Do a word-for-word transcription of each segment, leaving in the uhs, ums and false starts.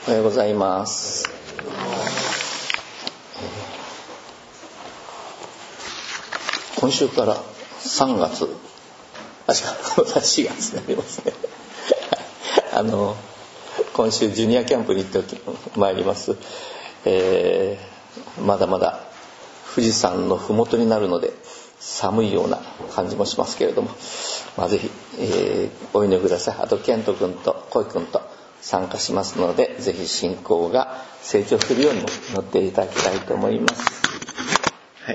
おはようございます。今週からさんがつ、あ、違う、しがつになりますね。あの今週ジュニアキャンプに行ってまいります。えー、まだまだ富士山のふもとになるので寒いような感じもしますけれども、まあ、ぜひ、えー、お祈りください。あとケント君とコイ君と参加しますので、ぜひ信仰が成長するようにも乗っていただきたいと思います。はい。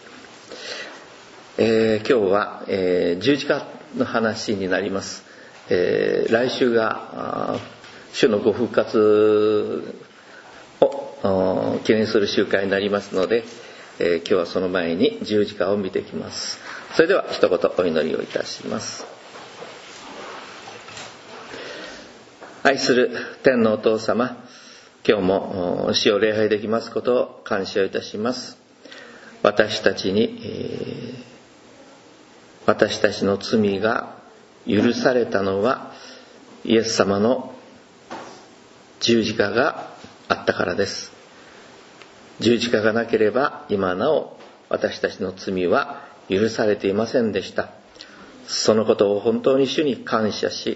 えー、今日は、えー、十字架の話になります。えー、来週が主のご復活を記念する集会になりますので、えー、今日はその前に十字架を見ていきます。それでは一言お祈りをいたします。愛する天のお父様、今日も主を礼拝できますことを感謝いたします。私たちに、えー、私たちの罪が許されたのはイエス様の十字架があったからです。十字架がなければ今なお私たちの罪は許されていませんでした。そのことを本当に主に感謝し、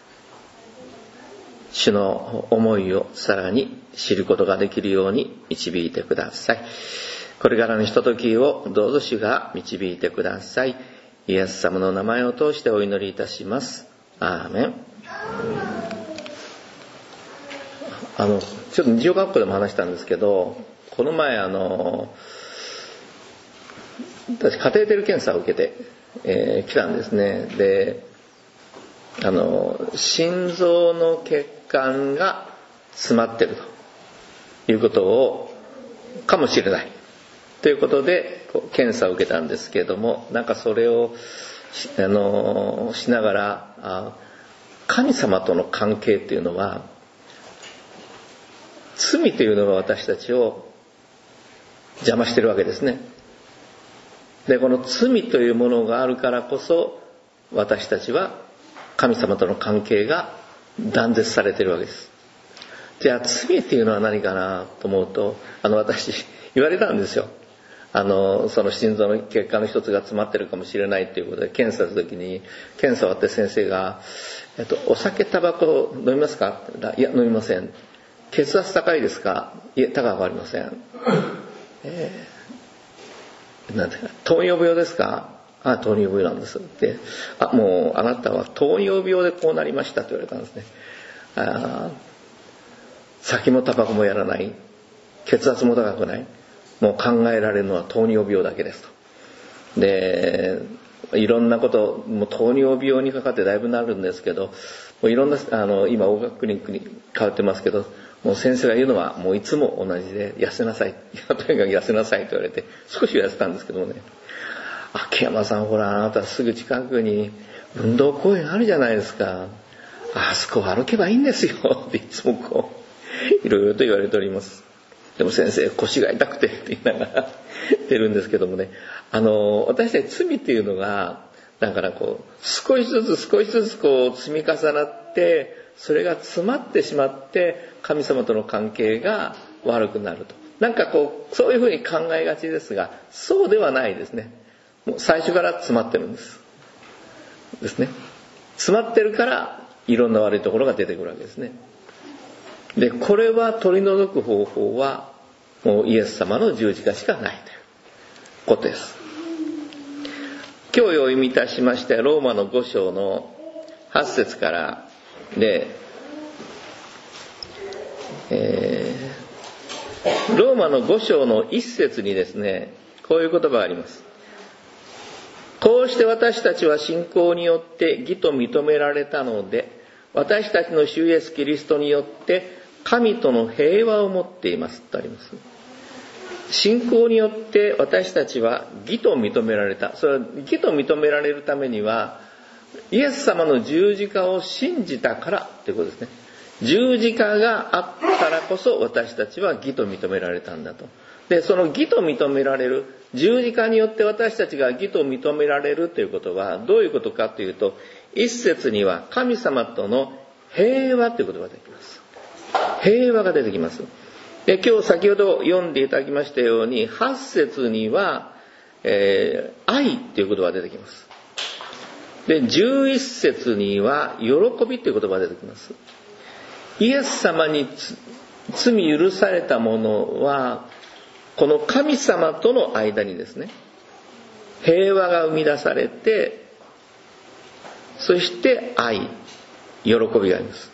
主の思いをさらに知ることができるように導いてください。これからのひとときをどうぞ主が導いてください。イエス様の名前を通してお祈りいたします。アーメン。あのちょっと日曜学校でも話したんですけど、この前あの私カテーテル検査を受けて、えー、来たんですね。で、あの心臓の血管が詰まっているということをかもしれないということでこう検査を受けたんですけれども、なんかそれを し, あのしながらあ神様との関係っていうのは、罪というのが私たちを邪魔してるわけですね。で、この罪というものがあるからこそ私たちは神様との関係が断絶されているわけです。じゃあ罪っていうのは何かなと思うと、あの私言われたんですよ。あのその心臓の血管の一つが詰まってるかもしれないということで検査するときに、検査終わって先生が、えっと、お酒タバコ飲みますかって言ったら、いや飲みません。血圧高いですか？いえ高くありません。えー、なんていうか、糖尿病ですか？あ、糖尿病なんですって。あ、もうあなたは糖尿病でこうなりましたと言われたんですね。あ、酒もタバコもやらない、血圧も高くない、もう考えられるのは糖尿病だけですと。で、いろんなこと、もう糖尿病にかかってだいぶなるんですけど、もういろんなあの今大学クリニックに通ってますけど、もう先生が言うのはもういつも同じで、痩せなさい、とにかく痩せなさいと言われて、少しは痩せたんですけどもね。秋山さん、ほらあなたすぐ近くに運動公園あるじゃないですか、あそこ歩けばいいんですよっていつもこういろいろと言われております。でも先生腰が痛くてって言いながら出るんですけどもね、あの私たち罪っていうのがだからこう少しずつ少しずつこう積み重なって、それが詰まってしまって神様との関係が悪くなると、なんかこうそういうふうに考えがちですが、そうではないですね。もう最初から詰まってるんですですね。詰まってるからいろんな悪いところが出てくるわけですね。で、これは取り除く方法はもうイエス様の十字架しかないということです。今日お読みいたしましたローマのご章のはち節からで、えー、ローマのご章のいち節にですね、こういう言葉があります。こうして私たちは信仰によって義と認められたので、私たちの主イエスキリストによって神との平和を持っていますとあります。信仰によって私たちは義と認められた。それは義と認められるためにはイエス様の十字架を信じたからということですね。十字架があったからこそ私たちは義と認められたんだと。で、その義と認められる、十字架によって私たちが義と認められるということはどういうことかというと、一節には神様との平和という言葉ができます。 平和が出てきます。で、今日先ほど読んでいただきましたように、はち節には、えー、愛っていう言葉が出てきます。で、じゅういち節には喜びっていう言葉が出てきます。イエス様に罪許されたものは、この神様との間にですね、平和が生み出されて、そして愛、喜びがあります。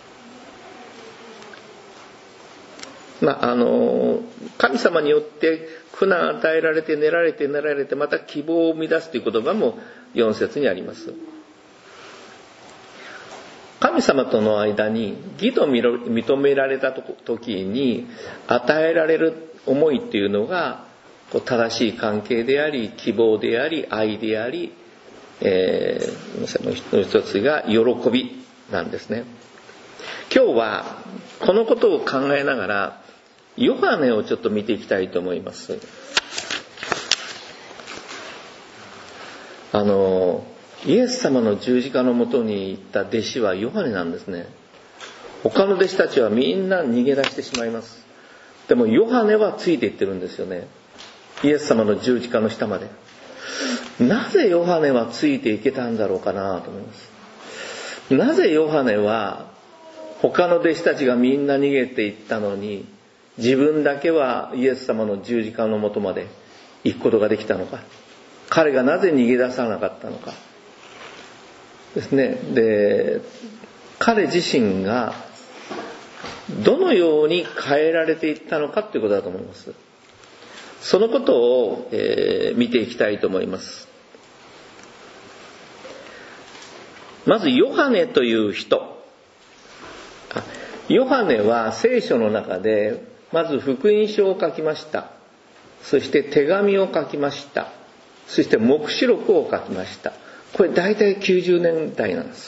まあ、あの神様によって苦難与えられて練られて練られてまた希望を生み出すという言葉もよん節にあります。神様との間に義と認められた時に与えられる思いっていうのが正しい関係であり、希望であり、愛であり、えー、もう一つが喜びなんですね。今日はこのことを考えながらヨハネをちょっと見ていきたいと思います。あのイエス様の十字架のもとに行った弟子はヨハネなんですね。他の弟子たちはみんな逃げ出してしまいます。でもヨハネはついていってるんですよね。イエス様の十字架の下まで。なぜヨハネはついていけたんだろうかなと思います。なぜヨハネは他の弟子たちがみんな逃げていったのに自分だけはイエス様の十字架のもとまで行くことができたのか。彼がなぜ逃げ出さなかったのかですね。で、彼自身がどのように変えられていったのかということだと思います。そのことを、えー、見ていきたいと思います。まずヨハネという人。ヨハネは聖書の中でまず福音書を書きました。そして手紙を書きました。そして黙示録を書きました。これ大体きゅうじゅうねんだいなんです。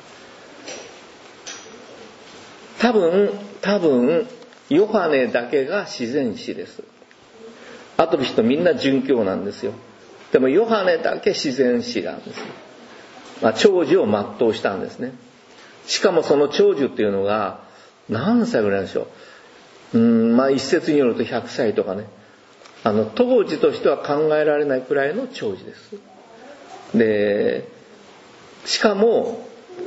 多分、多分、ヨハネだけが自然史です。あとの人みんな殉教なんですよ。でもヨハネだけ自然史なんです。まあ、長寿を全うしたんですね。しかもその長寿っていうのが何歳ぐらいでしょう。うーん、まあ一説によるとひゃくさいとかね。あの当時としては考えられないくらいの長寿です。で、しかも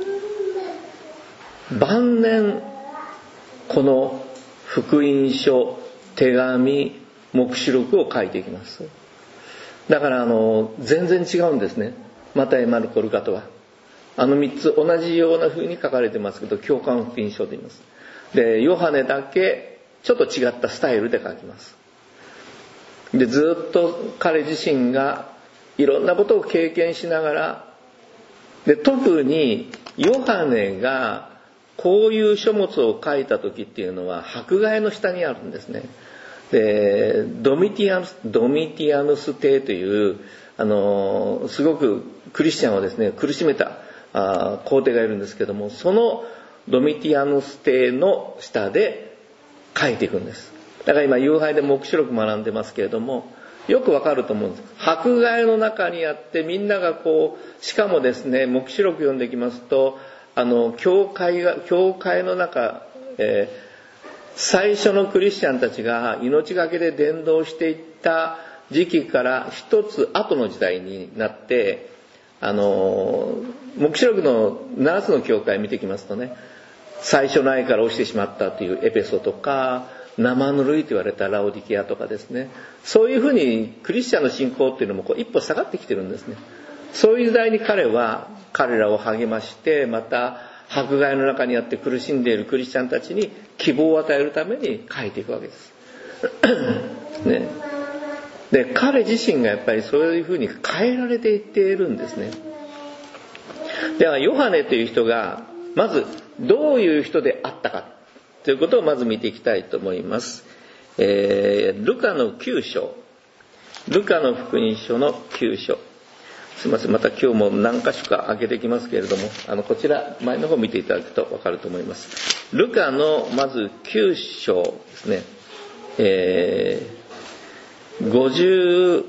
晩年この福音書、手紙、黙示録を書いていきます。だからあの全然違うんですね。マタイ、マルコ、ルカとはあのみっつ同じような風に書かれてますけど、共感福音書と言います。で、ヨハネだけちょっと違ったスタイルで書きます。で、ずっと彼自身がいろんなことを経験しながら、で、特にヨハネがこういう書物を書いた時っていうのは迫害の下にあるんですね。で、ドミティアヌス、ドミティアヌス帝というあのすごくクリスチャンをですね苦しめたあ皇帝がいるんですけども、そのドミティアヌス帝の下で書いていくんです。だから今夕拝で黙示録学んでますけれども、よくわかると思うんです。迫害の中にあってみんながこう、しかもですね黙示録読んできますと、あの教会が教会の中、えー、最初のクリスチャンたちが命がけで伝道していった時期から一つ後の時代になって、あの黙示録のななつの教会見てきますとね、最初の愛から落ちてしまったというエペソとか、生ぬるいと言われたラオディケアとかですね、そういうふうにクリスチャンの信仰っていうのもこう一歩下がってきてるんですね。そういう時代に彼は彼らを励まして、また迫害の中にあって苦しんでいるクリスチャンたちに希望を与えるために書いていくわけですね。で、彼自身がやっぱりそういうふうに変えられていっているんですね。ではヨハネという人がまずどういう人であったかということをまず見ていきたいと思います。えー、ルカのきゅう章、ルカの福音書のきゅう章、すみません、また今日も何箇所か開けていきますけれども、あのこちら前の方を見ていただくと分かると思います。ルカのまずきゅう章ですね、えー、ごじゅ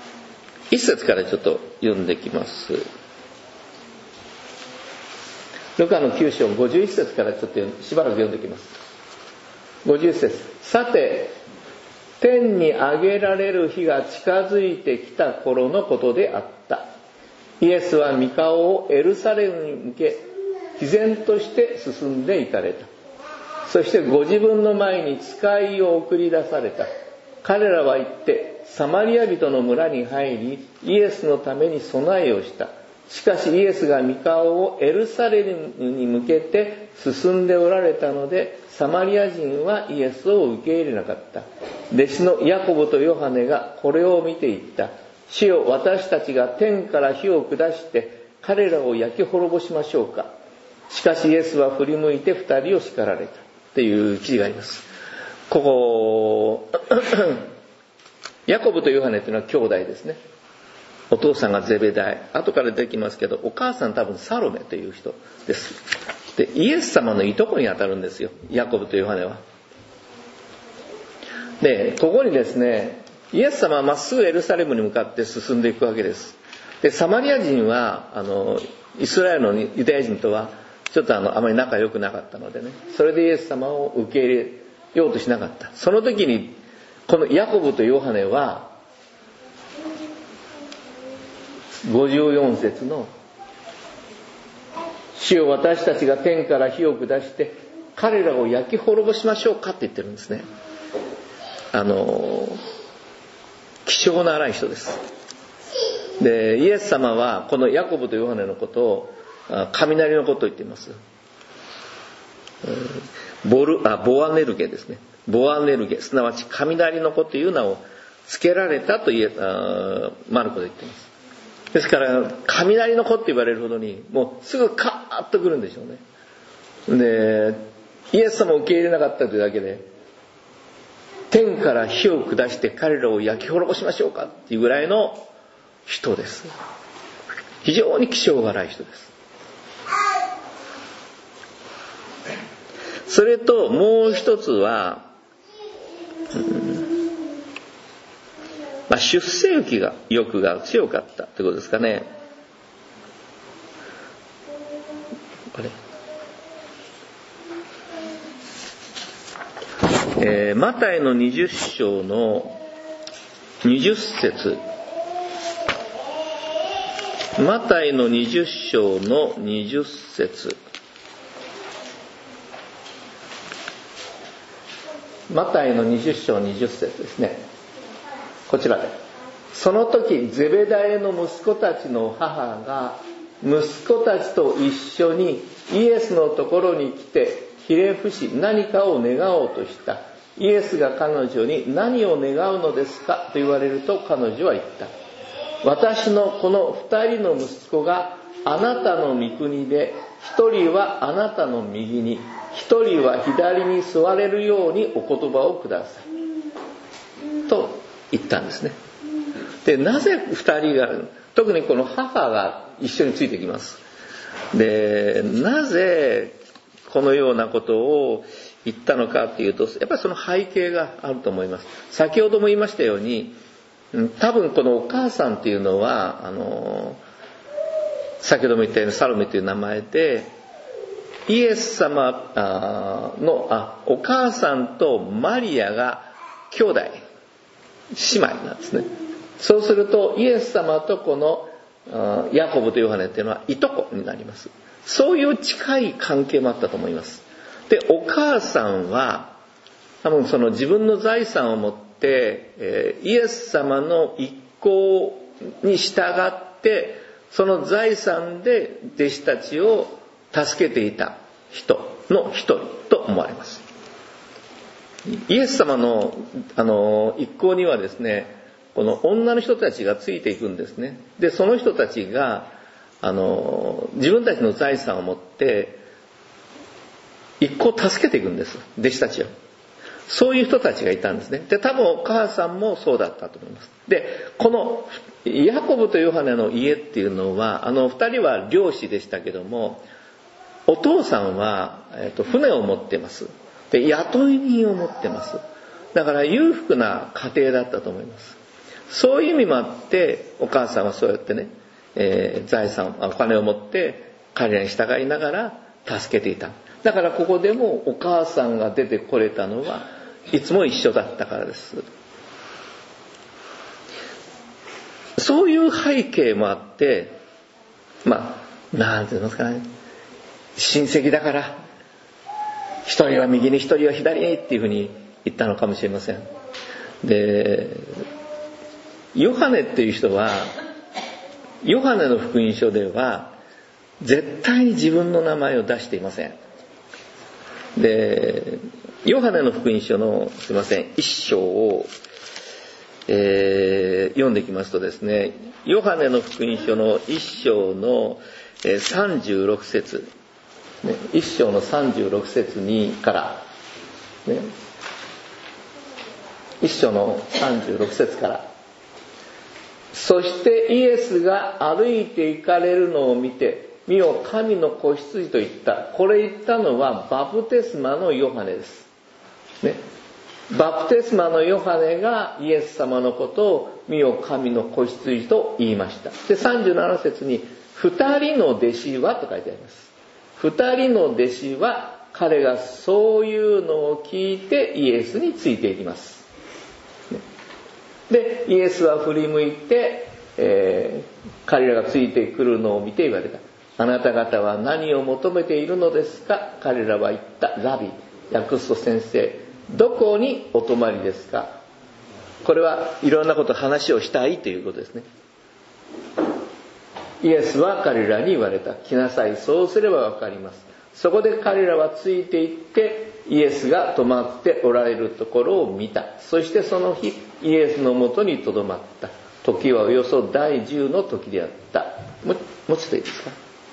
ういっ節からちょっと読んできます。 ルカのきゅう章ごじゅういち節からちょっとしばらく読んでいきます。ごじゅういち節、さて天に上げられる日が近づいてきた頃のことであった。イエスは御顔をエルサレムに向け毅然として進んで行かれた。そしてご自分の前に使いを送り出された。彼らは行ってサマリア人の村に入り、イエスのために備えをした。しかしイエスが御顔をエルサレムに向けて進んでおられたので、サマリア人はイエスを受け入れなかった。弟子のヤコブとヨハネがこれを見て言った。主よ、私たちが天から火を下して彼らを焼き滅ぼしましょうか。しかしイエスは振り向いて二人を叱られたっていう記事があります。ここヤコブとヨハネというのは兄弟ですね。お父さんがゼベダイ、後から出てきますけど、お母さん多分サロメという人です。で、イエス様のいとこにあたるんですよ、ヤコブとヨハネは。で、ここにですね、イエス様はまっすぐエルサレムに向かって進んでいくわけです。で、サマリア人はあのイスラエルのユダヤ人とはちょっとあのあまり仲良くなかったのでね、それでイエス様を受け入れようとしなかった。その時にこのヤコブとヨハネはごじゅうよん節の主よ、私たちが天から火を下して彼らを焼き滅ぼしましょうかって言ってるんですね。あの気性の荒い人です。で、イエス様はこのヤコブとヨハネのことを雷のことを言っています。ボルあボアネルゲですね。ボアネルゲ、すなわち雷の子という名を付けられたとイエあマルコで言っています。ですから雷の子って言われるほどにもうすぐカーッとくるんでしょうね。で、イエス様を受け入れなかったというだけで、天から火を下して彼らを焼き滅ぼしましょうかっていうぐらいの人です。非常に気性が荒い人です。それともう一つは、うんまあ、出世欲が欲が強かったということですかね。あれえー、マタイのにじゅっ章のにじゅっ節、マタイのにじゅっ章のにじゅっ節、マタイのにじゅっ章にじゅっ節ですね。こちらで、その時ゼベダイの息子たちの母が息子たちと一緒にイエスのところに来てひれ伏し何かを願おうとした。イエスが彼女に何を願うのですかと言われると、彼女は言った。私のこの二人の息子があなたの御国で、一人はあなたの右に、一人は左に座れるようにお言葉をくださいと言ったんですね。で、なぜ二人が、特にこの母が一緒についてきます。で、なぜこのようなことを言ったのかっていうと、やっぱりその背景があると思います。先ほども言いましたように、多分このお母さんっていうのは、あの先ほども言ったようにサロメという名前で、イエス様のあお母さんとマリアが兄弟姉妹なんですね。そうするとイエス様とこのヤコブとヨハネっていうのはいとこになります。そういう近い関係もあったと思います。で、お母さんは多分その自分の財産を持って、えー、イエス様の一行に従ってその財産で弟子たちを助けていた人の一人と思われます。イエス様の、あの一行にはですね、この女の人たちがついていくんですね。で、その人たちがあの自分たちの財産を持って一行を助けていくんです、弟子たちを。そういう人たちがいたんですね。で、多分お母さんもそうだったと思います。で、このヤコブとヨハネの家っていうのは、あの二人は漁師でしたけども、お父さんは、えっと、船を持ってます。で、雇い人を持ってます。だから裕福な家庭だったと思います。そういう意味もあって、お母さんはそうやってね、えー、財産、お金を持って彼らに従いながら助けていた。だからここでもお母さんが出てこれたのはいつも一緒だったからです。そういう背景もあって、まあなんて言いますかね、親戚だから一人は右に一人は左にっていうふうに言ったのかもしれません。で、ヨハネっていう人は、ヨハネの福音書では絶対に自分の名前を出していません。で、ヨハネの福音書のすいません一章を、えー、読んでいきますとですね、ヨハネの福音書の一章の、えー、さんじゅうろく節、ね、一章のさんじゅうろく節にから、ね、一章のさんじゅうろく節から、そしてイエスが歩いて行かれるのを見て、見よ神の子羊と言った。これ言ったのはバプテスマのヨハネです、ね、バプテスマのヨハネがイエス様のことを見よ神の子羊と言いました。でさんじゅうなな節に二人の弟子はと書いてあります。二人の弟子は彼がそういうのを聞いてイエスについていきます。でイエスは振り向いて、えー、彼らがついてくるのを見て言われた。あなた方は何を求めているのですか。彼らは言った。ラビ、訳すと先生、どこにお泊まりですか。これはいろんなこと話をしたいということですね。イエスは彼らに言われた。来なさい、そうすればわかります。そこで彼らはついて行ってイエスが泊まっておられるところを見た。そしてその日イエスのもとにとどまった。時はおよそ第十の時であった。ももうちょっといいですか。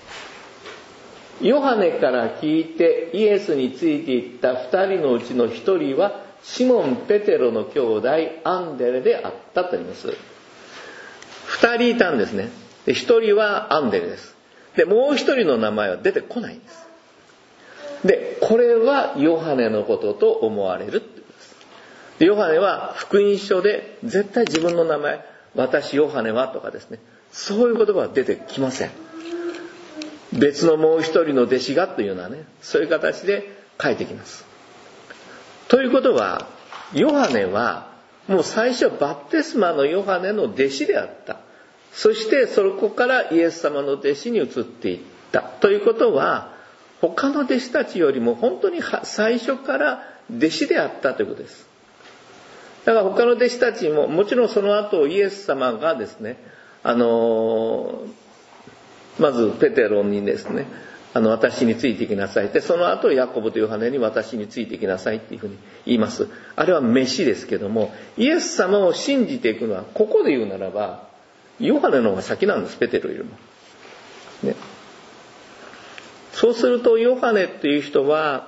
ヨハネから聞いてイエスについていった二人のうちの一人はシモン・ペテロの兄弟アンデレであったと言います。二人いたんですね。で一人はアンデレです。でもう一人の名前は出てこないんです。でこれはヨハネのことと思われるってことです。でヨハネは福音書で絶対自分の名前、私ヨハネはとかですね、そういう言葉は出てきません。別のもう一人の弟子がというようなね、そういう形で書いてきます。ということはヨハネはもう最初バプテスマのヨハネの弟子であった。そしてそこからイエス様の弟子に移っていったということは、他の弟子たちよりも本当に最初から弟子であったということです。だから他の弟子たちももちろんその後イエス様がですね、あのまずペテロにですね、あの私についてきなさいって、その後ヤコブとヨハネに私についてきなさいっていうふうに言います。あれは飯ですけども、イエス様を信じていくのはここで言うならばヨハネの方が先なんです、ペテロよりも、ね、そうするとヨハネっていう人は、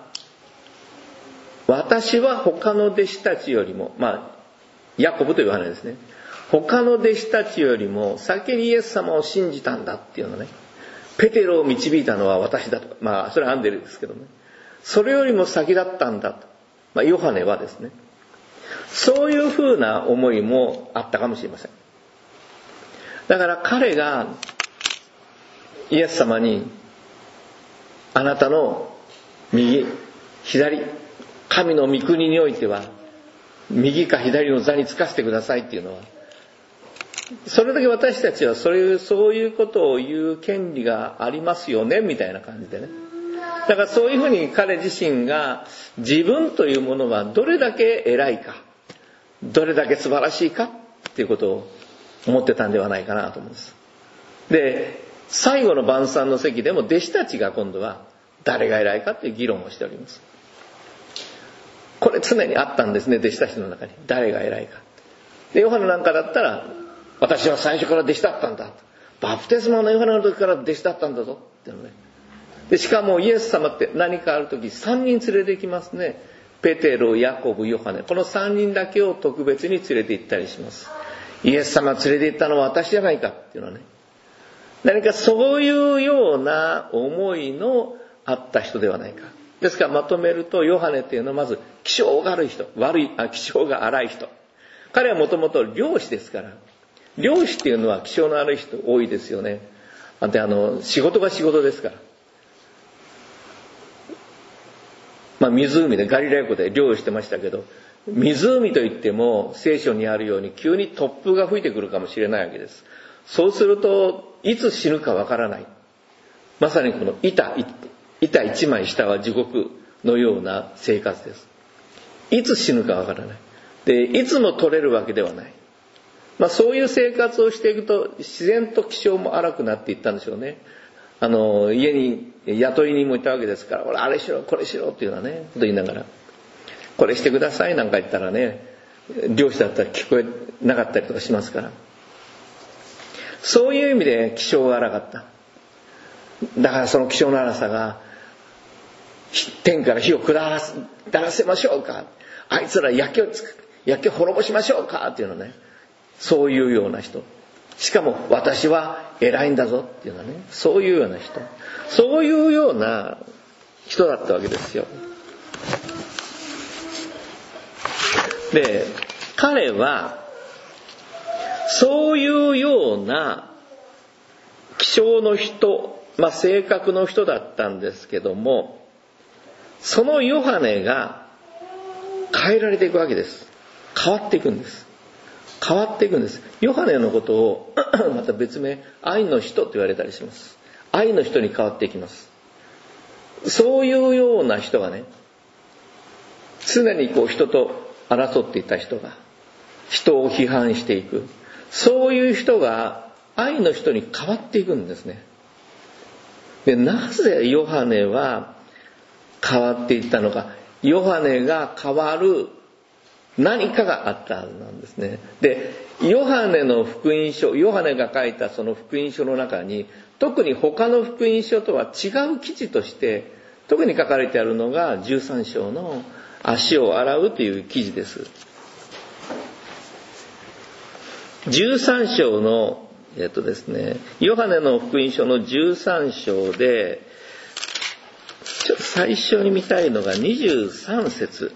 私は他の弟子たちよりも、まあヤコブとヨハネですね、他の弟子たちよりも先にイエス様を信じたんだっていうのね、ペテロを導いたのは私だと、まあそれはアンデレですけどね、それよりも先だったんだと、まあヨハネはですね、そういうふうな思いもあったかもしれません。だから彼がイエス様に、あなたの右左、神の御国においては右か左の座につかせてくださいっていうのは、それだけ私たちはそれそういうことを言う権利がありますよねみたいな感じでね。だからそういうふうに彼自身が自分というものはどれだけ偉いか、どれだけ素晴らしいかっていうことを思ってたんではないかなと思うんです。で最後の晩餐の席でも弟子たちが今度は誰が偉いかっていう議論をしております。これ常にあったんですね、弟子たちの中に。誰が偉いか。でヨハネなんかだったら、私は最初から弟子だったんだ、バプテスマのヨハネの時から弟子だったんだぞっていうのね。でしかもイエス様って何かある時さんにん連れて行きますね。ペテロ、ヤコブ、ヨハネ、このさんにんだけを特別に連れて行ったりします。イエス様連れて行ったのは私じゃないかっていうのはね、何かそういうような思いのあった人ではないか。ですからまとめると、ヨハネっていうのはまず気性が悪い人、悪いあ気性が荒い人。彼はもともと漁師ですから、漁師っていうのは気性の悪い人多いですよね。 であの仕事が仕事ですから、まあ、湖でガリラヤ湖で漁をしてましたけど、湖といっても聖書にあるように急に突風が吹いてくるかもしれないわけです。そうするといつ死ぬかわからない、まさにこの板板一枚下は地獄のような生活です。いつ死ぬかわからないで、いつも取れるわけではない、まあ、そういう生活をしていくと自然と気性も荒くなっていったんでしょうね。あの家に雇い人もいたわけですから、俺あれしろこれしろっていうのはねこと言いながら、これしてくださいなんか言ったらね、漁師だったら聞こえなかったりとかしますから、そういう意味で気性が荒かった。だからその気性の荒さが、天から火を下らせましょうか、あいつら焼けをつく焼けを滅ぼしましょうかっていうのね、そういうような人、しかも私は偉いんだぞっていうのはね、そういうような人、そういうような人だったわけですよ。で、彼はそういうような気性の人、まあ性格の人だったんですけども、そのヨハネが変えられていくわけです。変わっていくんです。変わっていくんです。ヨハネのことをまた別名愛の人と言われたりします。愛の人に変わっていきます。そういうような人がね、常にこう人と争っていた人が人を批判していく、そういう人が愛の人に変わっていくんですね。で、なぜヨハネは変わっていったのか、ヨハネが変わる何かがあったはずなんですね。で、ヨハネの福音書、ヨハネが書いたその福音書の中に、特に他の福音書とは違う記事として特に書かれてあるのがじゅうさん章の足を洗うという記事です。じゅうさん章のえっとですね、ヨハネの福音書のじゅうさん章でちょっと最初に見たいのがにじゅうさん節。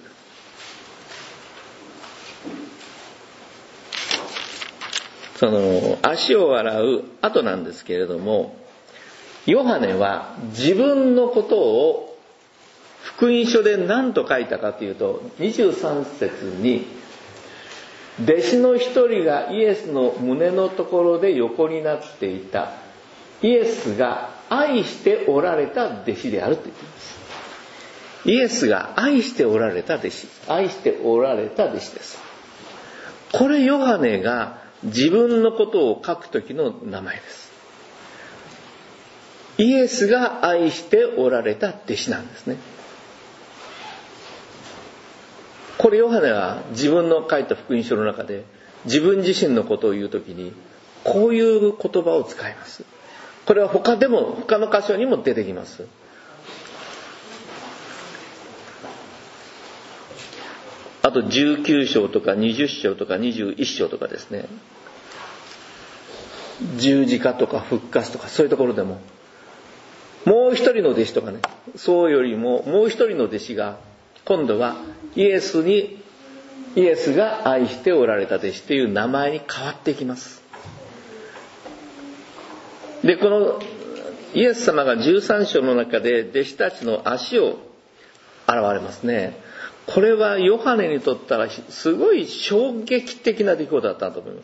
その足を洗う後なんですけれども、ヨハネは自分のことを福音書で何と書いたかというと、にじゅうさん節に弟子の一人がイエスの胸のところで横になっていた、イエスが愛しておられた弟子であると言っています。イエスが愛しておられた弟子、愛しておられた弟子です。これヨハネが自分のことを書くときの名前です。イエスが愛しておられた弟子なんですね。これヨハネは自分の書いた福音書の中で自分自身のことを言うときにこういう言葉を使います。これは他でも他の箇所にも出てきます。あとじゅうきゅう章とかにじゅう章とかにじゅういち章とかですね、十字架とか復活とかそういうところでも、もう一人の弟子とかね、そうよりももう一人の弟子が今度はイエスにイエスが愛しておられた弟子という名前に変わっていきます。で、このイエス様がじゅうさん章の中で弟子たちの足を洗われますね。これはヨハネにとったらすごい衝撃的な出来事だったと思います。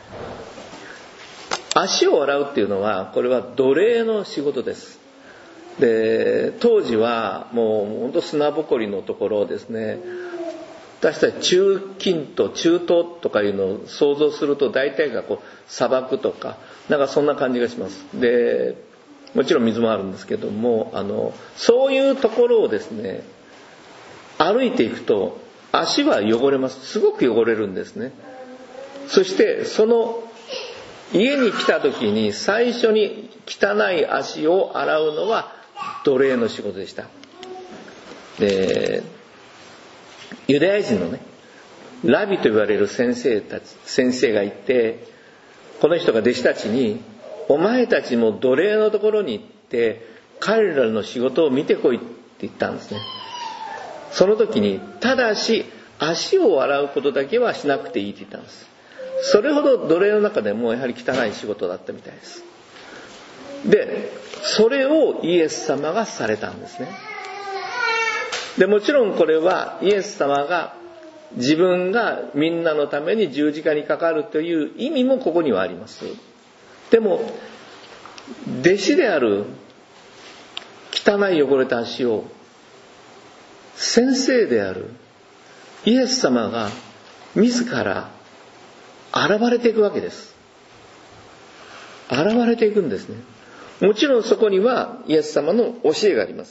足を洗うっていうのはこれは奴隷の仕事です。で、当時はもう本当砂ぼこりのところをですね、私たち中近東中東とかいうのを想像すると大体がこう砂漠とかなんかそんな感じがします。で、もちろん水もあるんですけども、あのそういうところをですね歩いていくと足は汚れます。すごく汚れるんですね。そしてその家に来た時に最初に汚い足を洗うのは奴隷の仕事でした。で、ユダヤ人のねラビと言われる先生たち先生がいて、この人が弟子たちにお前たちも奴隷のところに行って彼らの仕事を見てこいって言ったんですね。その時にただし足を洗うことだけはしなくていいって言ったんです。それほど奴隷の中でもやはり汚い仕事だったみたいです。 でそれをイエス様がされたんですね。でもちろんこれはイエス様が自分がみんなのために十字架にかかるという意味もここにはあります。でも弟子である汚い汚れた足を先生であるイエス様が自ら現れていくわけです。現れていくんですね。もちろんそこにはイエス様の教えがあります。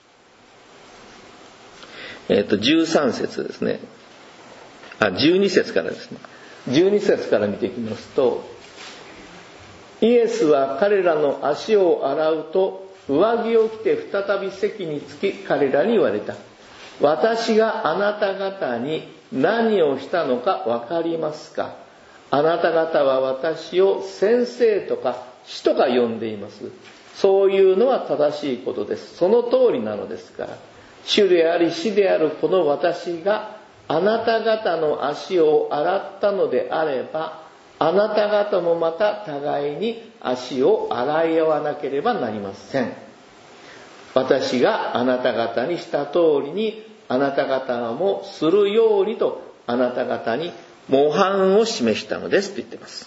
えっとじゅうさん節ですね。あ、じゅうに節からですね。じゅうに節から見ていきますと、イエスは彼らの足を洗うと上着を着て再び席につき彼らに言われた。私があなた方に何をしたのか分かりますか？あなた方は私を先生とか師とか呼んでいます。そういうのは正しいことです。その通りなのですから。主であり師であるこの私があなた方の足を洗ったのであれば、あなた方もまた互いに足を洗い合わなければなりません。私があなた方にした通りにあなた方もするようにとあなた方に模範を示したのですと言っています。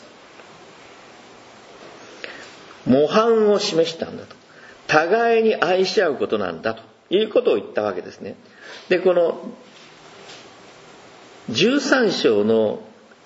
模範を示したんだと。互いに愛し合うことなんだということを言ったわけですね。で、このじゅうさん章の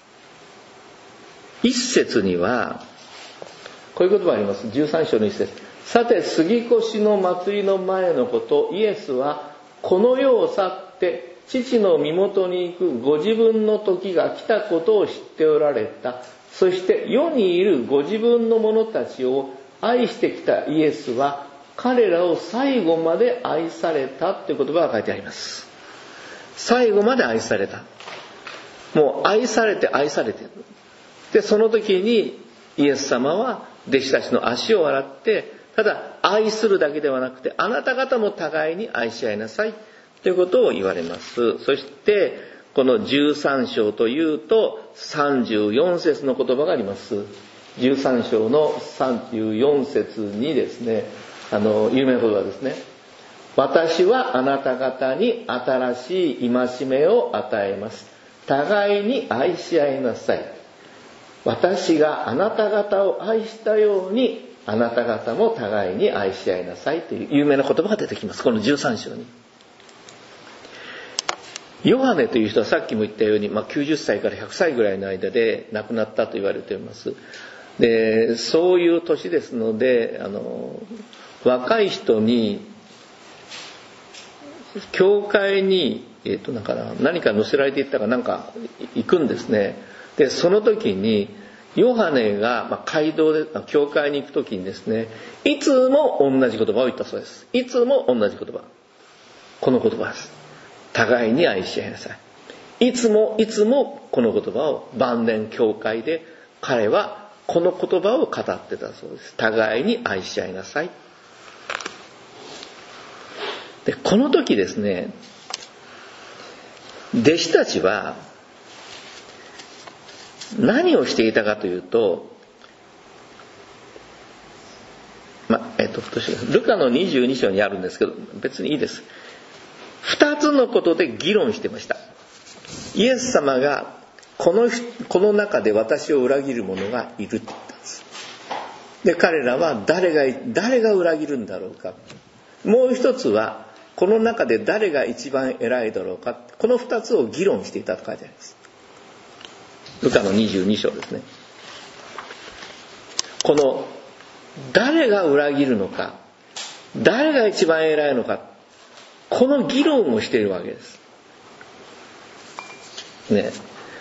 一節にはこういう言葉があります。じゅうさん章の一節。さて杉越の祭りの前のこと、イエスはこの世を去って父の身元に行くご自分の時が来たことを知っておられた。そして世にいるご自分の者たちを愛してきたイエスは彼らを最後まで愛されたという言葉が書いてあります。最後まで愛された。もう愛されて愛されている。でその時にイエス様は弟子たちの足を洗って、ただ愛するだけではなくてあなた方も互いに愛し合いなさいということを言われます。そしてこのじゅうさん章というとさんじゅうよん節の言葉があります。じゅうさん章のさんじゅうよん節にですね、あの有名な言葉ですね。私はあなた方に新しい戒めを与えます。互いに愛し合いなさい。私があなた方を愛したようにあなた方も互いに愛し合いなさいという有名な言葉が出てきます。このじゅうさん章に。ヨハネという人はさっきも言ったように、まあ、きゅうじゅっさいからひゃくさいぐらいの間で亡くなったと言われています。でそういう年ですので、あの若い人に教会に、えー、とだから何か載せられていったかなんか行くんですね。でその時にヨハネが、まあ、街道で教会に行く時にですね、いつも同じ言葉を言ったそうです。いつも同じ言葉、この言葉です。互いに愛し合いなさい。いつもいつもこの言葉を晩年教会で彼はこの言葉を語ってたそうです。互いに愛し合いなさい。でこの時ですね、弟子たちは何をしていたかというと、まえっとルカのにじゅうに章にあるんですけど、別にいいです。二つのことで議論してました。イエス様がこのこの中で私を裏切る者がいるって言ったんです。で彼らは誰が誰が裏切るんだろうか。もう一つはこの中で誰が一番偉いだろうか。この二つを議論していたと書いてあります。ルカのにじゅうに章ですね。この誰が裏切るのか、誰が一番偉いのか、この議論をしているわけですね。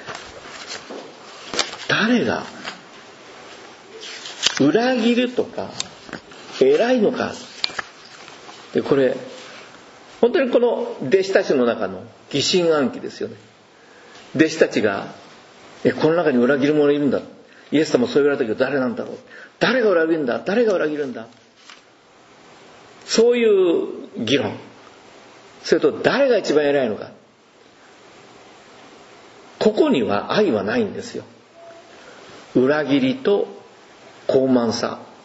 誰が裏切るとか偉いのか。でこれ本当にこの弟子たちの中の疑心暗鬼ですよね。弟子たちがえこの中に裏切る者いるんだ。イエス様そう言われたけど誰なんだろう。誰が裏切るんだ。誰が裏切るんだ。そういう議論。それと誰が一番偉いのか。ここには愛はないんですよ。裏切りと傲慢さ、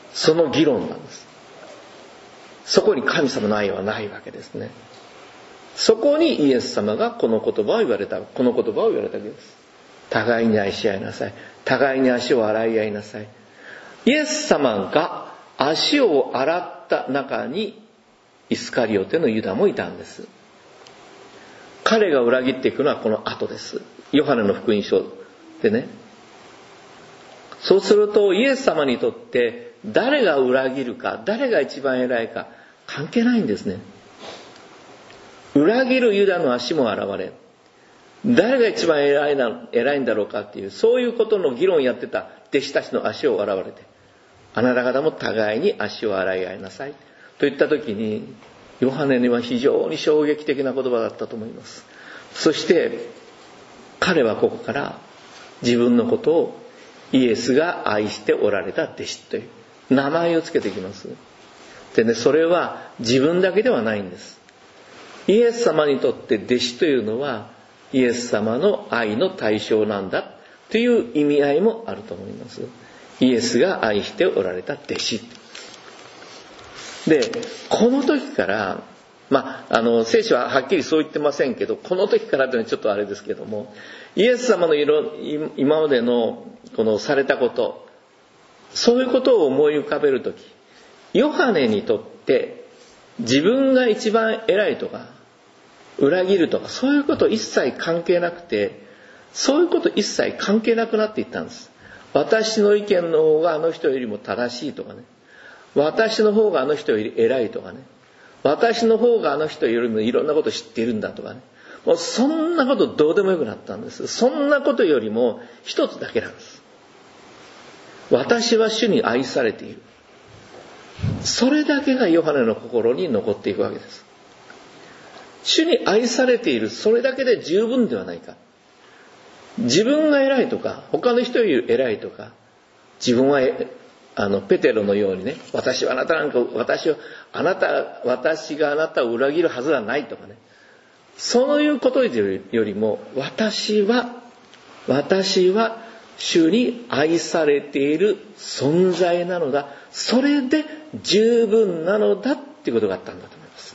その議論なんです。そこに神様の愛はないわけですね。そこにイエス様がこの言葉を言われた、この言葉を言われたわけです。互いに愛し合いなさい。互いに足を洗い合いなさい。イエス様が足を洗った中にイスカリオテのユダもいたんです。彼が裏切っていくのはこの後です。ヨハネの福音書でね。そうするとイエス様にとって誰が裏切るか、誰が一番偉いか関係ないんですね。裏切るユダの足も洗われ、誰が一番偉いな、偉いんだろうかっていう、そういうことの議論をやってた弟子たちの足を洗われて、あなた方も互いに足を洗い合いなさいと言ったときに、ヨハネには非常に衝撃的な言葉だったと思います。そして彼はここから自分のことをイエスが愛しておられた弟子という名前をつけてきます。でね、それは自分だけではないんです。イエス様にとって弟子というのはイエス様の愛の対象なんだという意味合いもあると思います。イエスが愛しておられた弟子で、この時からまあ、あの聖書ははっきりそう言ってませんけど、この時からというのはちょっとあれですけども、イエス様の今までのこのされたこと、そういうことを思い浮かべるとき、ヨハネにとって自分が一番偉いとか裏切るとかそういうこと一切関係なくて、そういうこと一切関係なくなっていったんです。私の意見の方があの人よりも正しいとかね、私の方があの人より偉いとかね、私の方があの人よりもいろんなこと知っているんだとかね、もうそんなことどうでもよくなったんです。そんなことよりも一つだけなんです。私は主に愛されている。それだけがヨハネの心に残っていくわけです。主に愛されている、それだけで十分ではないか。自分が偉いとか他の人より偉いとか、自分はあのペテロのようにね、私はあなたなんか私をあなた私があなたを裏切るはずはないとかね、そういうことよりも私は私は主に愛されている存在なのだ、それで十分なのだっていうことがあったんだと思います。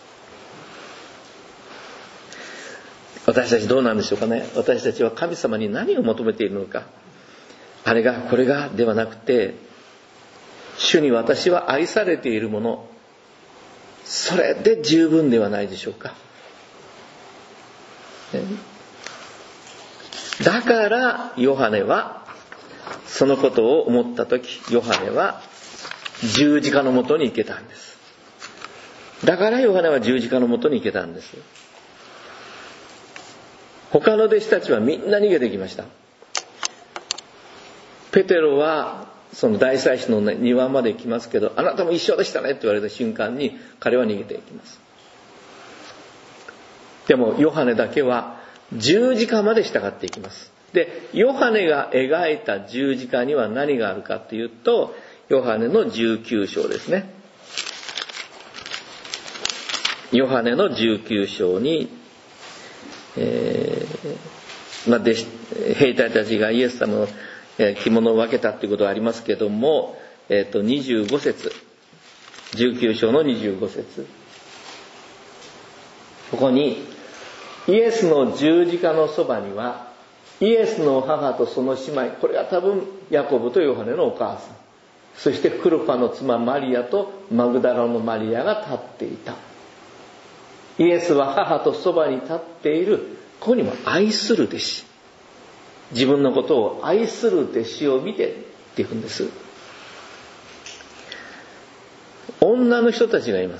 私たちどうなんでしょうかね。私たちは神様に何を求めているのか、あれがこれがではなくて、主に私は愛されているもの、それで十分ではないでしょうか。だからヨハネはそのことを思ったとき、ヨハネは十字架のもとに行けたんです。だからヨハネは十字架のもとに行けたんです。他の弟子たちはみんな逃げてきました。ペテロはその大祭司の庭まで行きますけど、あなたも一緒でしたねって言われた瞬間に彼は逃げていきます。でもヨハネだけは十字架まで従っていきます。で、ヨハネが描いた十字架には何があるかというと、ヨハネのじゅうきゅう章ですね。ヨハネのじゅうきゅう章に、えーまあ、弟子兵隊たちがイエス様の着物を分けたということがありますけども、えー、とにじゅうご節、じゅうきゅう章のにじゅうご節、ここにイエスの十字架のそばにはイエスの母とその姉妹、これは多分ヤコブとヨハネのお母さん、そしてクルパの妻マリアとマグダラのマリアが立っていた。イエスは母とそばに立っている、ここにも愛する弟子、自分のことを愛する弟子を見てっていくんです。女の人たちがいます。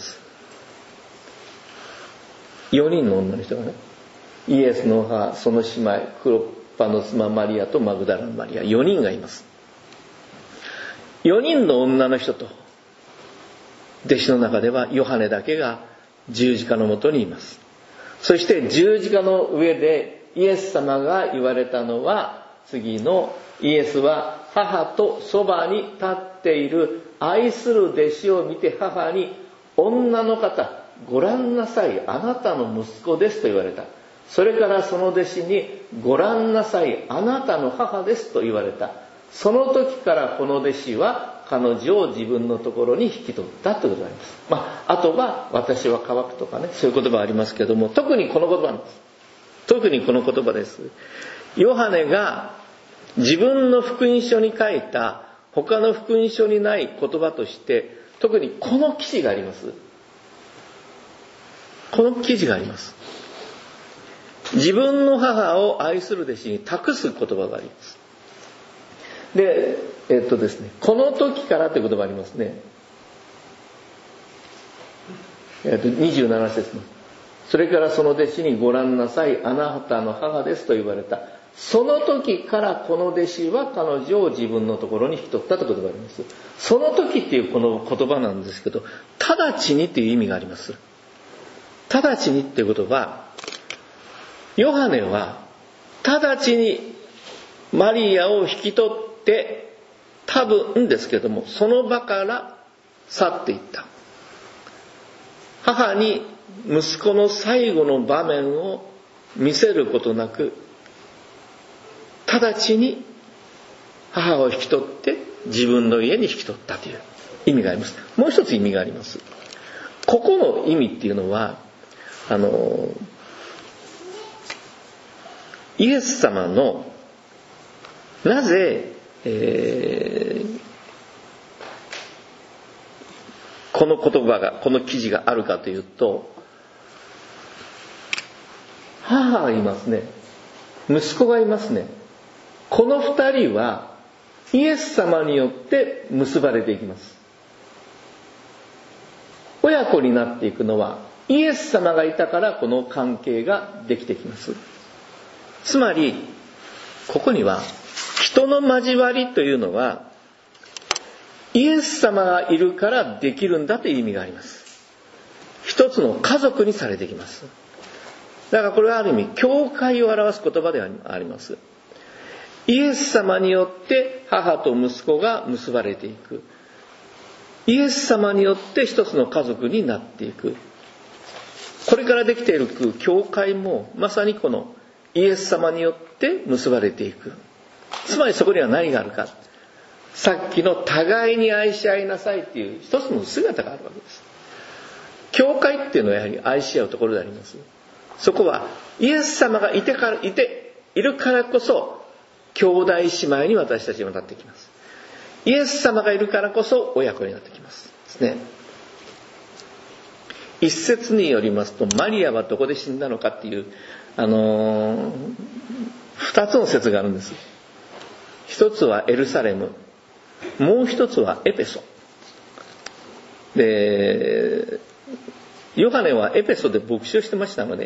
よにんの女の人がね、イエスの母、その姉妹、クロッパの妻マリアとマグダラのマリア、よにんがいます。よにんの女の人と弟子の中ではヨハネだけが十字架のもとにいます。そして十字架の上でイエス様が言われたのは次の、イエスは母とそばに立っている愛する弟子を見て母に、女の方ご覧なさい、あなたの息子ですと言われた。それからその弟子に、ご覧なさい、あなたの母ですと言われた。その時からこの弟子はは彼女を自分のところに引き取ったということがあります。まあ、あとは私は乾くとかね、そういう言葉ありますけども、特にこの言葉なんです。特にこの言葉です。ヨハネが自分の福音書に書いた他の福音書にない言葉として、特にこの記事があります。この記事があります。自分の母を愛する弟子に託す言葉があります。で、えっとですね、この時からという言葉がありますね。えっと、にじゅうなな節の。それからその弟子にご覧なさい、あなたの母ですと言われた。その時からこの弟子は彼女を自分のところに引き取ったという言葉があります。その時っていうこの言葉なんですけど、直ちにっていう意味があります。直ちにっていうことは、ヨハネは直ちにマリアを引き取って、多分ですけども、その場から去っていった。母に息子の最後の場面を見せることなく、直ちに母を引き取って自分の家に引き取ったという意味があります。もう一つ意味があります。ここの意味っていうのは、あのイエス様のなぜ、えー、この言葉がこの記事があるかというと、母がいますね、息子がいますね。この二人はイエス様によって結ばれていきます。親子になっていくのはイエス様がいたからこの関係ができてきます。つまりここには人の交わりというのはイエス様がいるからできるんだという意味があります。一つの家族にされてきます。だからこれはある意味教会を表す言葉であります。イエス様によって母と息子が結ばれていく。イエス様によって一つの家族になっていく。これからできている教会もまさにこのイエス様によって結ばれていく。つまりそこには何があるか。さっきの互いに愛し合いなさいっていう一つの姿があるわけです。教会っていうのはやはり愛し合うところであります。そこはイエス様がいてからいているからこそ兄弟姉妹に私たちはなってきます。イエス様がいるからこそ親子になってきますですね。一節によりますと、マリアはどこで死んだのかっていうあのー、二つの説があるんです。一つはエルサレム、もう一つはエペソで、ヨハネはエペソで牧師をしてましたので、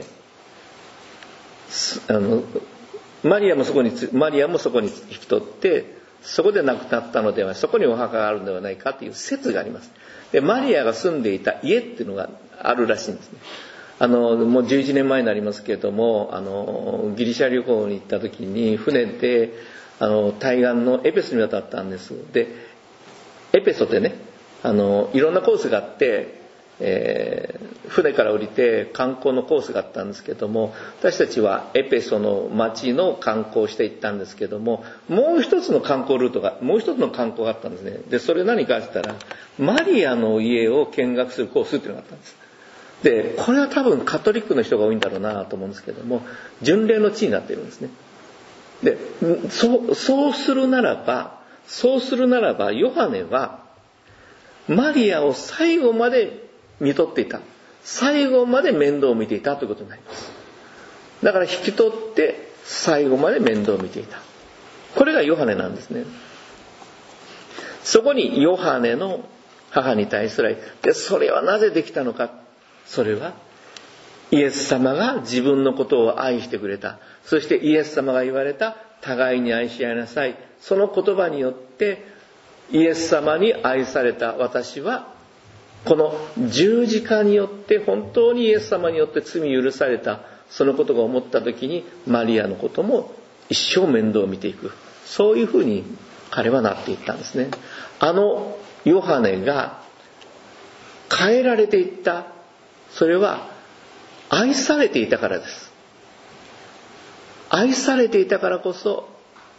あのマリアもそこにマリアもそこに引き取ってそこで亡くなったのでは、そこにお墓があるのではないかという説があります。でマリアが住んでいた家っていうのがあるらしいんですね。あのもうじゅういちねんまえになりますけれども、あのギリシャ旅行に行った時に船であの対岸のエペソに渡ったんです。でエペソってね、あのいろんなコースがあって、えー、船から降りて観光のコースがあったんですけども、私たちはエペソの町の観光をして行ったんですけども、もう一つの観光ルートがもう一つの観光があったんですね。でそれ何かって言ったらマリアの家を見学するコースっていうのがあったんです。でこれは多分カトリックの人が多いんだろうなと思うんですけども、巡礼の地になっているんですね。でそうそうするならばそうするならばヨハネはマリアを最後まで見とっていた、最後まで面倒を見ていたということになります。だから引き取って最後まで面倒を見ていた、これがヨハネなんですね。そこにヨハネの母に対する愛で、それはなぜできたのか。それはイエス様が自分のことを愛してくれた、そしてイエス様が言われた互いに愛し合いなさい、その言葉によってイエス様に愛された私はこの十字架によって本当にイエス様によって罪許された、そのことが思った時にマリアのことも一生面倒を見ていく、そういうふうに彼はなっていったんですね。あのヨハネが変えられていった、それは愛されていたからです。愛されていたからこそ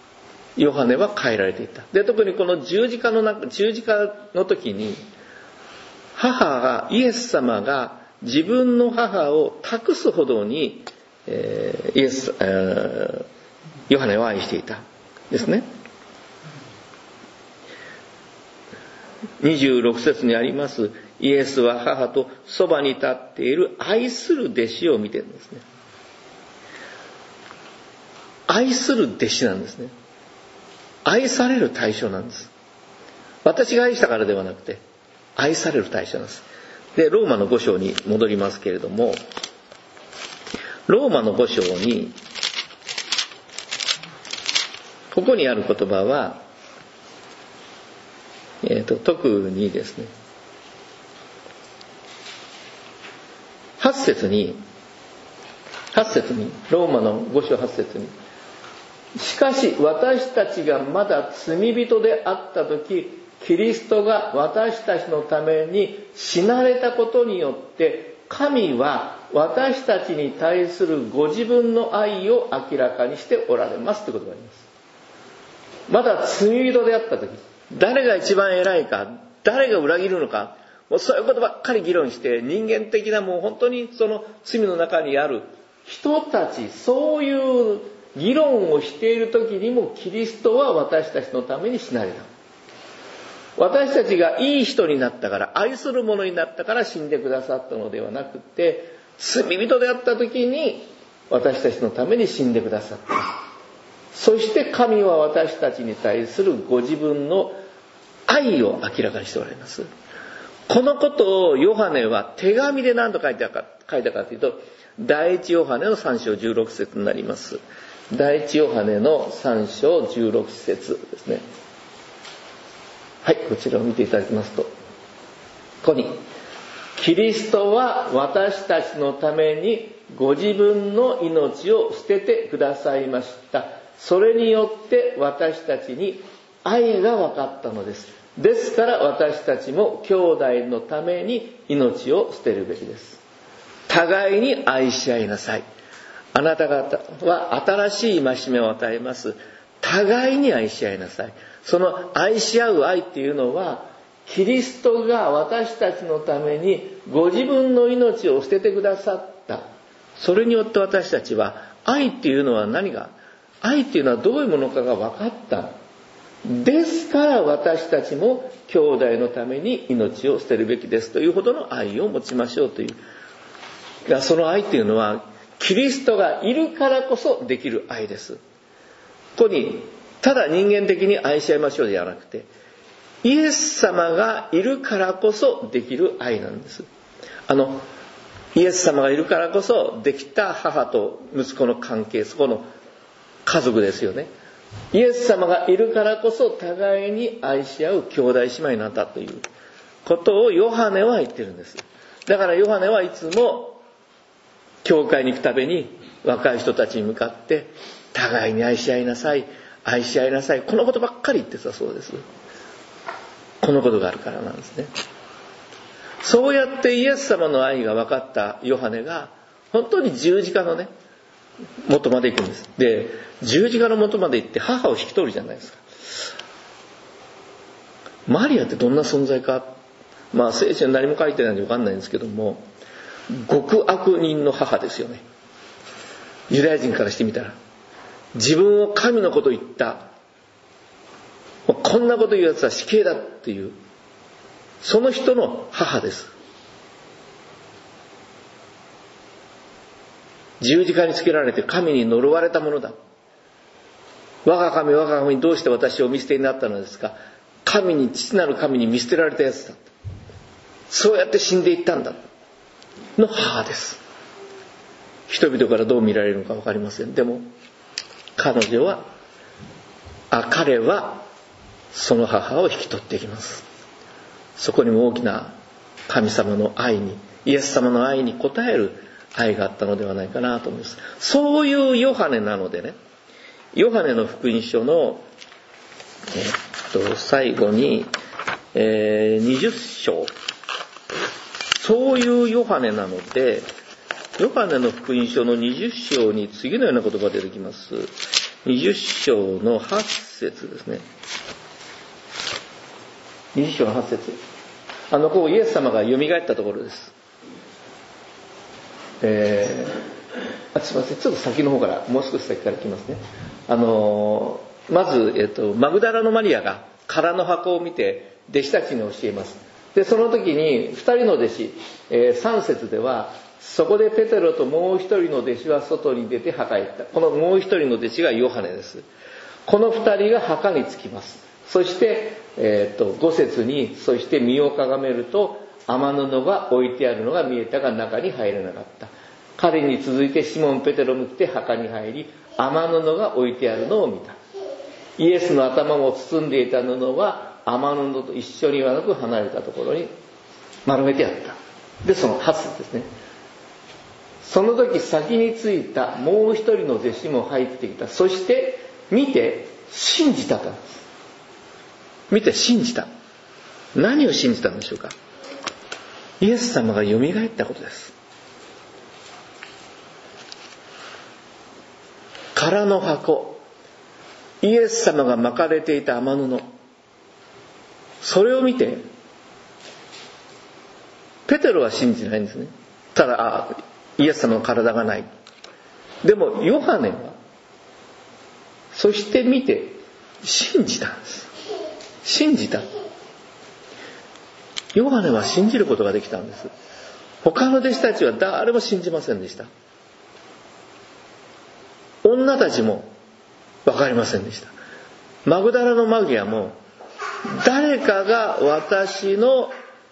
ヨハネは変えられていた。で、特にこの十字架の中、十字架の時に、母が、イエス様が自分の母を託すほどに、えー、イエス、えー、ヨハネを愛していた。ですね。にじゅうろく節にあります、イエスは母とそばに立っている愛する弟子を見てるんですね。愛する弟子なんですね。愛される対象なんです。私が愛したからではなくて、愛される対象なんです。で、ローマのご章に戻りますけれども、ローマのご章に、ここにある言葉は、えーと、特にですね、はち節に、はち節に、ローマのご章はち節に、しかし私たちがまだ罪人であった時、キリストが私たちのために死なれたことによって神は私たちに対するご自分の愛を明らかにしておられますということがあります。まだ罪人であった時、誰が一番偉いか、誰が裏切るのか、もうそういうことばっかり議論して、人間的なもう本当にその罪の中にある人たち、そういう議論をしている時にもキリストは私たちのために死なれた。私たちがいい人になったから、愛する者になったから死んでくださったのではなくて、罪人であった時に私たちのために死んでくださった。そして神は私たちに対するご自分の愛を明らかにしておられます。このことをヨハネは手紙で何と書いたか、書いたかというと、第一ヨハネのさん章じゅうろく節になります。第一ヨハネのさん章じゅうろく節ですね。はい、こちらを見ていただきますと、ここに、キリストは私たちのためにご自分の命を捨ててくださいました。それによって私たちに愛が分かったのです。ですから私たちも兄弟のために命を捨てるべきです。互いに愛し合いなさい。あなた方は新しい戒めを与えます。互いに愛し合いなさい。その愛し合う愛っていうのは、キリストが私たちのためにご自分の命を捨ててくださった。それによって私たちは、愛っていうのは何が、愛っていうのはどういうものかが分かった。ですから私たちも兄弟のために命を捨てるべきですというほどの愛を持ちましょうという。その愛っていうのは、キリストがいるからこそできる愛です。ここに、ただ人間的に愛し合いましょうではなくて、イエス様がいるからこそできる愛なんです。あの、イエス様がいるからこそできた母と息子の関係、そこの家族ですよね。イエス様がいるからこそ互いに愛し合う兄弟姉妹になったということをヨハネは言ってるんです。だからヨハネはいつも教会に行くたびに若い人たちに向かって互いに愛し合いなさい、愛し合いなさい、このことばっかり言ってたそうです。このことがあるからなんですね。そうやってイエス様の愛が分かったヨハネが本当に十字架のね元まで行くんです。で、十字架の元まで行って母を引き取るじゃないですか。マリアってどんな存在か、まあ聖書に何も書いてないんで分かんないんですけども、極悪人の母ですよね。ユダヤ人からしてみたら、自分を神のこと言った、こんなこと言うやつは死刑だっていう、その人の母です。十字架につけられて神に呪われたものだ。我が神我が神どうして私をお見捨てになったのですか。神に、父なる神に見捨てられたやつだ。そうやって死んでいったんだの母です。人々からどう見られるのか分かりません。でも彼女はあ彼はその母を引き取っていきます。そこにも大きな神様の愛に、イエス様の愛に応える愛があったのではないかなと思います。そういうヨハネなのでね、ヨハネの福音書の、えっと、最後に、えー、にじゅっ章、そういうヨハネなので、ヨハネの福音書のにじゅっ章に次のような言葉が出てきます。 にじゅっ章のはち節ですね。にじゅっ章のはち節。あのここイエス様がよみがえったところです。えー、あすいません、ちょっと先の方からもう少し先から来ますね。あのまず、えっと、マグダラのマリアが空の箱を見て弟子たちに教えます。でその時にふたりの弟子、えー、さん節では、そこでペテロともう一人の弟子は外に出て墓へ行った。このもう一人の弟子がヨハネです。この二人が墓に着きます。そして、えー、とご節に、そして身をかがめると雨布が置いてあるのが見えたが中に入れなかった。彼に続いてシモン・ペテロも来て墓に入り、雨布が置いてあるのを見た。イエスの頭を包んでいた布は雨布と一緒にはなく離れたところに丸めてあった。でそのはち節ですね。その時先に着いたもう一人の弟子も入ってきた。そして見て信じたと。見て信じた。何を信じたんでしょうか。イエス様がよみがえったことです。空の箱、イエス様が巻かれていた雨布、それを見てペテロは信じないんですね。ただ、あ、イエス様の体がない。でもヨハネはそして見て信じたんです。信じた。ヨハネは信じることができたんです。他の弟子たちは誰も信じませんでした。女たちも分かりませんでした。マグダラのマギアも、誰かが私の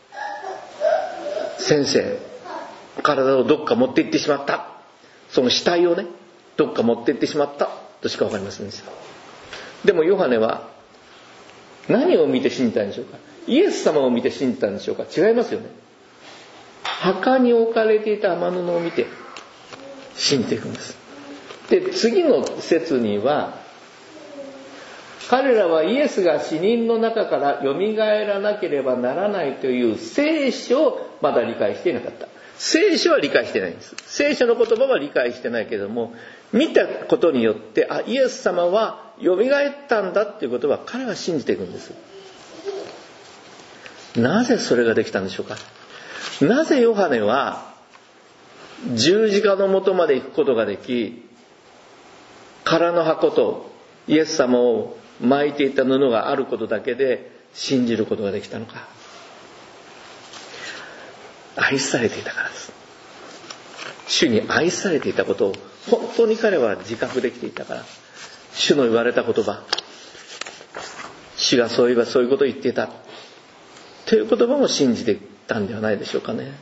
先生、体をどっか持って行ってしまった、その死体をねどっか持って行ってしまったとしか分かりませんでした。でもヨハネは何を見て信じたんでしょうか。イエス様を見て信じたんでしょうか。違いますよね。墓に置かれていた雨布を見て信じていくんです。で次の節には、彼らはイエスが死人の中からよみがえらなければならないという聖書をまだ理解していなかった。聖書は理解してないんです。聖書の言葉は理解してないけれども、見たことによって、あ、イエス様はよみがえったんだっていうことは彼は信じていくんです。なぜそれができたんでしょうか。なぜヨハネは十字架の元まで行くことができ、空の箱とイエス様を巻いていた布があることだけで信じることができたのか。愛されていたからです。主に愛されていたことを本当に彼は自覚できていたから、主の言われた言葉、主がそういえばそういうことを言っていたという言葉も信じていたんではないでしょうかね。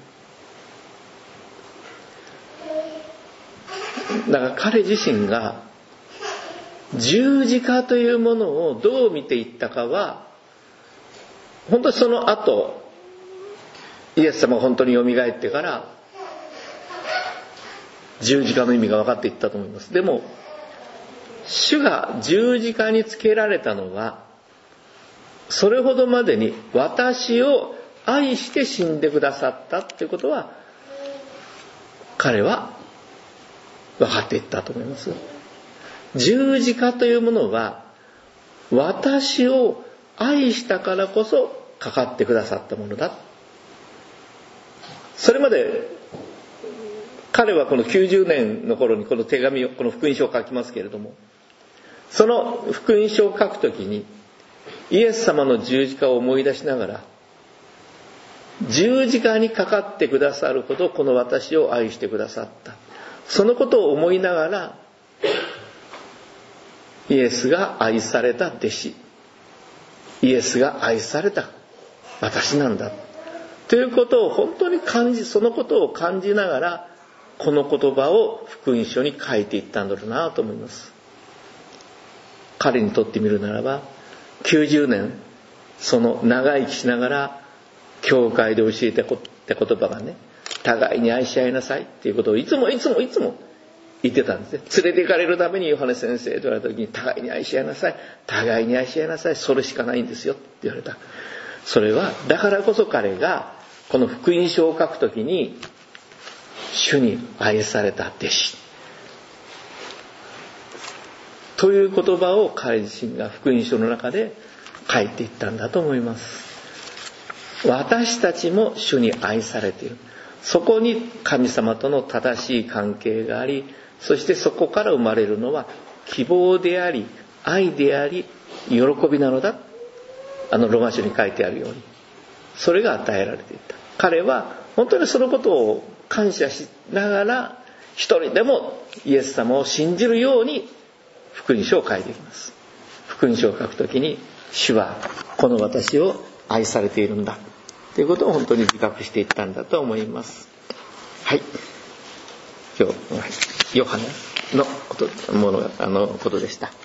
だから彼自身が十字架というものをどう見ていったかは、本当にその後イエス様が本当によみがえってから十字架の意味が分かっていったと思います。でも主が十字架につけられたのは、それほどまでに私を愛して死んでくださったということは彼は分かっていったと思います。十字架というものは私を愛したからこそかかってくださったものだ。それまで彼はこのきゅうじゅうねんの頃にこの手紙を、この福音書を書きますけれども、その福音書を書くときにイエス様の十字架を思い出しながら、十字架にかかってくださるほどこの私を愛してくださった、そのことを思いながら、イエスが愛された弟子、イエスが愛された私なんだということを本当に感じ、そのことを感じながらこの言葉を福音書に書いていったんだろうなと思います。彼にとってみるならば、きゅうじゅうねんその長生きしながら教会で教えてた言葉がね、互いに愛し合いなさいっていうことをいつもいつもいつも言ってたんですね。連れて行かれるためにヨハネ先生と言われた時に、互いに愛し合いなさい、互いに愛し合いなさい、それしかないんですよって言われた。それはだからこそ彼がこの福音書を書くときに、主に愛された弟子、 という言葉を彼自身が福音書の中で書いていったんだと思います。私たちも主に愛されている。そこに神様との正しい関係があり、そしてそこから生まれるのは希望であり、愛であり、喜びなのだ。あのローマ書に書いてあるように、それが与えられていた。彼は本当にそのことを感謝しながら、一人でもイエス様を信じるように福音書を書いていきます。福音書を書くときに、主はこの私を愛されているんだということを本当に自覚していったんだと思います。はい。今日ヨハネのことものあのことでした。